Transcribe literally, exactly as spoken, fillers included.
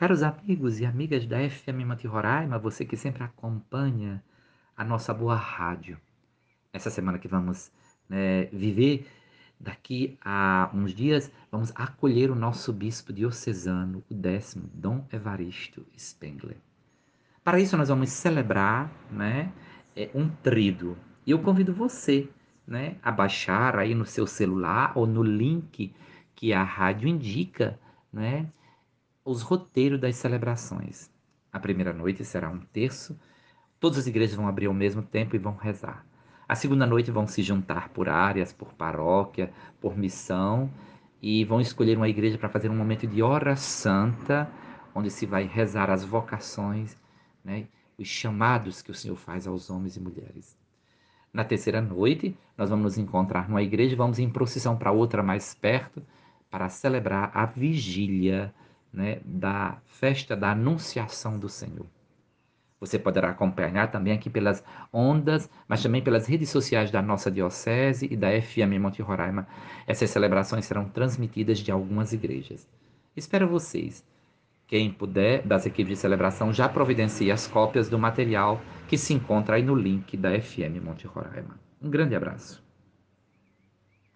Caros amigos e amigas da F M Monte Roraima, você que sempre acompanha a nossa boa rádio. Essa semana que vamos, né, viver, daqui a uns dias, vamos acolher o nosso bispo diocesano, o décimo, Dom Evaristo Spengler. Para isso nós vamos celebrar, né, é, um tríduo. E eu convido você, né, a baixar aí no seu celular ou no link que a rádio indica, né, os roteiros das celebrações. A primeira noite será um terço, todas as igrejas vão abrir ao mesmo tempo e vão rezar. A segunda noite vão se juntar por áreas, por paróquia, por missão, e vão escolher uma igreja para fazer um momento de hora santa, onde se vai rezar as vocações, né, os chamados que o Senhor faz aos homens e mulheres. Na terceira noite, nós vamos nos encontrar numa igreja e vamos em procissão para outra mais perto para celebrar a vigília, né, da festa da Anunciação do Senhor. Você poderá acompanhar também aqui pelas ondas, mas também pelas redes sociais da nossa diocese e da F M Monte Roraima. Essas celebrações serão transmitidas de algumas igrejas. Espero vocês. Quem puder, das equipes de celebração, já providencie as cópias do material que se encontra aí no link da F M Monte Roraima. Um grande abraço.